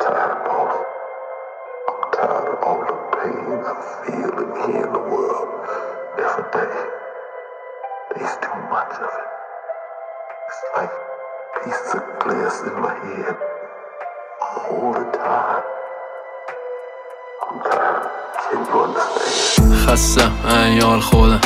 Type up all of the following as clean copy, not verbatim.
tired, boss. I'm tired of all the pain I feel and hear in the world every day. There's too much of it. It's like pieces of glass in my head all the time. I'm tired. Can you understand? خستم این حال خودم،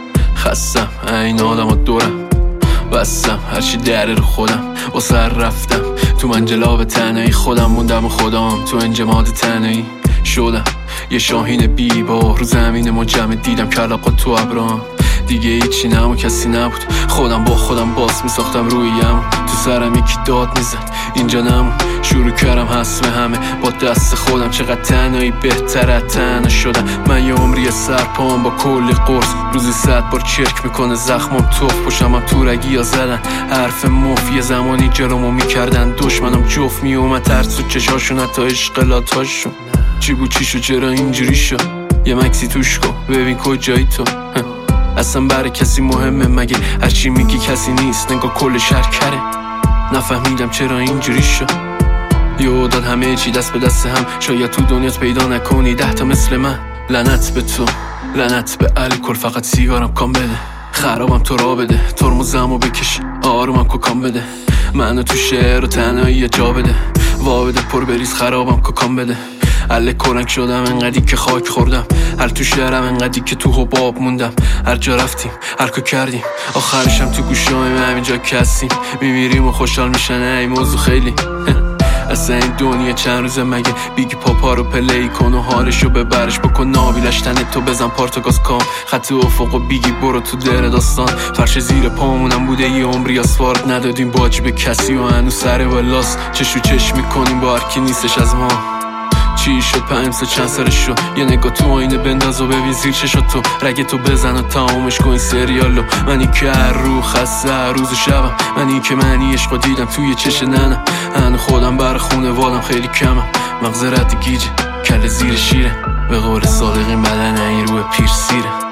خستم این آدم و دورم، بستم هرچی دره رو خودم، با سر رفتم تو منجلاب تنهایی، خودم موندم و خودم تو انجماد تنهایی شدم. یه شاهین بیبار رو زمین مجمع دیدم کلاغا تو ابرام، دیگه هیچی نم و کسی نبود، خودم با خودم باس میساختم رویم، تو سرم یکی داد میزد اینجا نمون. شروع کردم حسم همه با دست خودم، چقدر تنهایی بهتر از تنها شدم. من یه عمری سرپام با کلی قرص، روزی 100 بار چرک میکنه زخمم توف، پشمم تو رگی ها زدن حرف مفی، زمانی جلومو میکردن دشمنم جفت میومد ترس و چشاشون حتی اشقلاتاشون. چی بود چی شد چرا اینجوری شد، یه مکسی توش کن ببین کجایی تو. اصلا برای کسی مهمه مگه هرچی میگی کسی نیست، نگاه کل شهر کره. نفهمیدم چرا اینجوری شد، یه داد همه چی دست به دست هم، شاید تو دنیات پیدا نکنی 10 تا مثل من. لعنت به تو، لعنت به الکل، فقط سیگارم کام بده، خرابم تو را بده، ترمزمو بکش آرومم کوکام بده، منو تو شعر و تنهایی جا بده، وا بده پر بریز خرابم کوکام بده. اله کلنگ شدم انقدی که خاک خوردم، هر تو شهرم انقدی که تو حباب موندم، هر جا رفتیم هر کار کردیم آخرشم تو گوشهایم همینجا کسیم، میمیریم و خوشحال میشن این موضوع خیلی. اصلا این دنیا چند روزه مگه بیگی پاپا رو پلی کن و حالشو ببرش بکن نابیلش تنه تو بزن پارتوگاز کام، خط افق و بیگی برو تو در داستان. فرش زیر پامونم بوده یه عمری اسفارت ندادیم باجی به کسی و هنو سر ولاس، چشو چش میکنیم با هرکی نیستش از ما. چی شد 5 سال چند سالش شد، یه نگاه تو آینه بنداز و ببین زیر چشات تو، رگ تو بزن و تمامش کن این سریالو. منی که هر رو خسته هر روز و شبم، منی که منی عشقو دیدم توی چش ننم، هنو خودم بر خونوادم خیلی کمم، مغز رد گیجه کل زیر شیره، به قول صادقین بدن این روی پیر سیره.